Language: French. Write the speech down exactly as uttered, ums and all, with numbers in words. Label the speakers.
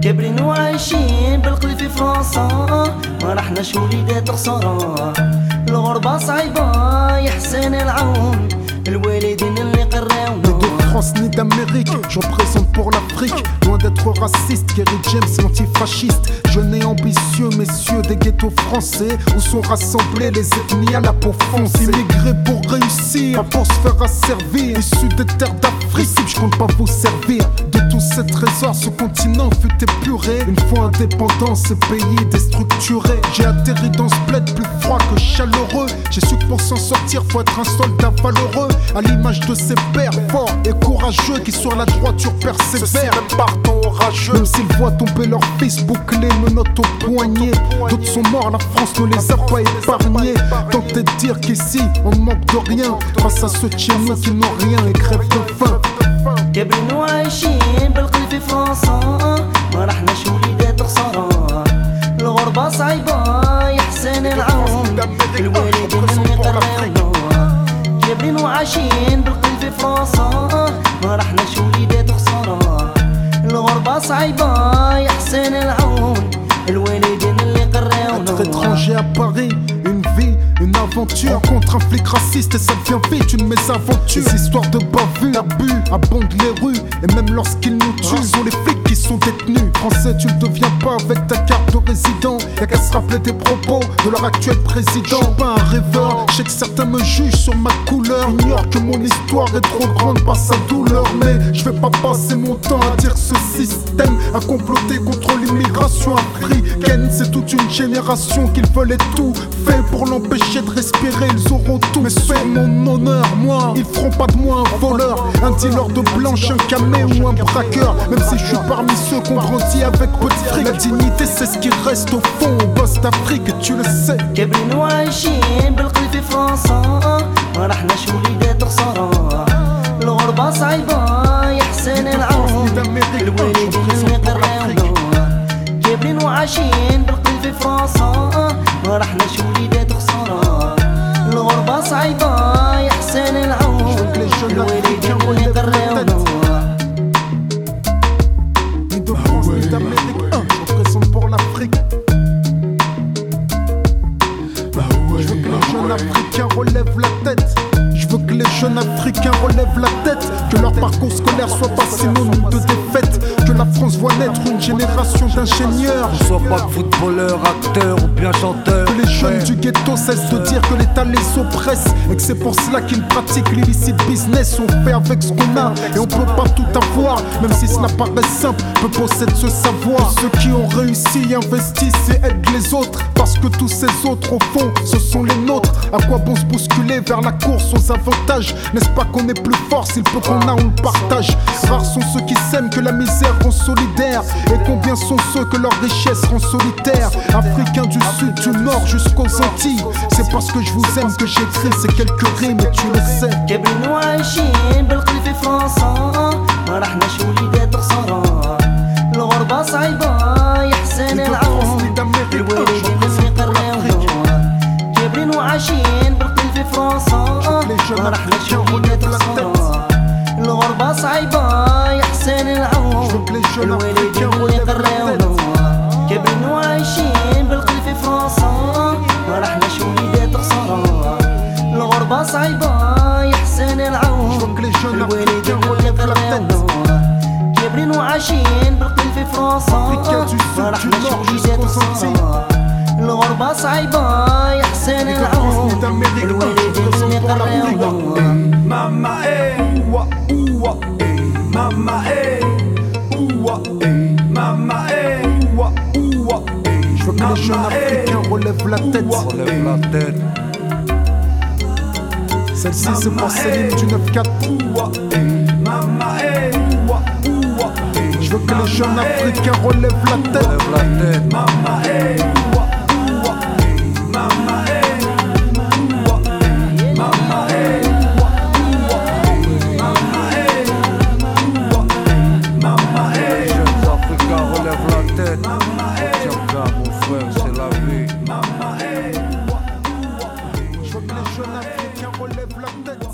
Speaker 1: كابرين وعايشين بالقلب في فرنسا، ما رحناش وليدات خسارة. الغربة صعيبة يا حسين العون، الوالدين اللي قراونا.
Speaker 2: France ni d'Amérique, je représente pour l'Afrique. Loin d'être raciste, Kerry James l'antifasciste. Jeune et ambitieux, messieurs des ghettos français, où sont rassemblés les ethnies à la peau foncée. Immigrés pour réussir, pas pour se faire asservir. Issus des terres d'Afrique, je compte pas vous servir. De tous ces trésors, ce continent fut épuré. Une fois indépendant, ce pays déstructuré. J'ai atterri dans ce bled plus froid que chaleureux. J'ai su que pour s'en sortir, faut être un soldat valeureux. À l'image de ces pères forts et courageux qui sur la droiture persévèrent, même partant orageux. Même s'ils voient tomber leur fils bouclé, menottes au poignet. D'autres sont morts, la France ne les a pas épargnés. Tentez de dire qu'ici on manque de rien face à ceux de chez nous qui n'ont rien et crèvent de faim.
Speaker 1: كابرين وعايشين بالقلب في فرنسا، ما رحناش وليدات خسارة. الغربة صعيبة يا حسين العون، الوالدين اللي قراونا. كابرين وعايشين بالقلب في فرنسا، ما رحناش وليدات خسارة. الغربة صعيبة يا حسين العون، الوالدين اللي قراونا.
Speaker 2: Être étranger à Paris, une vie, une aventure. Contre un flic raciste et ça devient vite une mésaventure. Ces histoires de bavures, d'abus abondent les rues. Et même lorsqu'ils nous tuent, ils ont les flics qui sont détenus. Français, tu ne deviens pas avec ta carte de résident. Y'a qu'à se rappeler des propos de leur actuel président. Je suis pas un rêveur, je sais que certains me jugent sur ma couleur. Ignorent que mon histoire est trop grande par sa douleur. Mais je vais pas passer mon temps à dire ce système a comploté contre l'immigration africaine. C'est toute une génération qu'ils veulent tout fait pour l'empêcher de respirer. Ils auront tout, mais sur mon honneur, moi, ils feront pas de moi un voleur, un dealer de blanche, un camé ou un braqueur. Même si je suis parmi ceux qui ont grandi avec peu de fric, la dignité c'est ce qui reste au fond au boss d'Afrique, et tu le sais.
Speaker 1: كابرين وعايشين بالقلب في فرنسا، ما رحناش وليدات خسارة. الغربة صعيبة يا حسين العون، الوالدين اللي قراونا. كابرين وعايشين بالقلب في فرنسا، ما رحناش وليدات خسارة. الغربة صعيبة يا حسين العون، الوالدين اللي قراونا.
Speaker 2: Ni de France ni d'Amérique, je représente pour l'Afrique. Je veux que les jeunes Africains relèvent la tête. Je veux que les jeunes Africains relèvent la tête. Que leur parcours scolaire soit pas synonyme de défaite. Que la France voit naître une génération d'ingénieurs.
Speaker 3: Ne sois pas footballeur, acteur ou bien chanteur.
Speaker 2: Que les jeunes du ghetto cessent de dire que l'État les oppresse et que c'est pour cela qu'ils pratiquent l'illicite business. On fait avec ce qu'on a et on peut pas tout avoir. Même si cela paraît simple, peu possèdent ce savoir. Et ceux qui ont réussi investissent et aident les autres. Parce que tous ces autres au fond, ce sont les nôtres. À quoi bon se bousculer vers la course aux avantages? N'est-ce pas qu'on est plus fort si le peu qu'on a on le partage? Rares sont ceux qui s'aiment que la misère rend solidaire. Et combien sont ceux que leur richesse rend solitaire? Africains du sud, du nord jusqu'aux Antilles. C'est parce que je vous aime que j'écris ces quelques rimes et tu le sais.
Speaker 1: كابرين وعايشين بالقلب في فرنسا، ما رحناش وليدات خسارة. الغربة صعيبة يا حسين العون، الوالدين اللي قراونا. كابرين وعايشين بالقلب في فرنسا، ما رحناش وليدات خسارة. الغربة صعيبة يا حسين العون، الوالدين اللي قراونا. كابرين وعايشين بالقلب في فرنسا، ما رحناش وليدات خسارة. الغربة صعيبة يا حسين العون، الوالدين اللي قراونا. كابرين وعايشين بالقلب في فرنسا، ما رحناش وليدات خسارة. الغربة صعيبة يا حسين العون، الوالدين اللي قراونا.
Speaker 3: Mama eh, ouwa ouwa eh, mama eh, ouwa eh, mama eh, ouwa ouwa eh.
Speaker 2: Je veux que les jeunes Africains relèvent la tête.
Speaker 3: Relève la tête.
Speaker 2: Celle-ci c'est pour Céline du neuf quatre.
Speaker 3: Ouwa eh, mama eh, ouwa ouwa eh.
Speaker 2: Je veux que les jeunes Africains relèvent la tête.
Speaker 3: Relève la tête. Mama eh, ouwa ouwa eh, mama eh, ouwa eh, mama eh. Tiens, mon frère, c'est la vie.
Speaker 2: Je veux que les jeunes Africains relèvent la tête.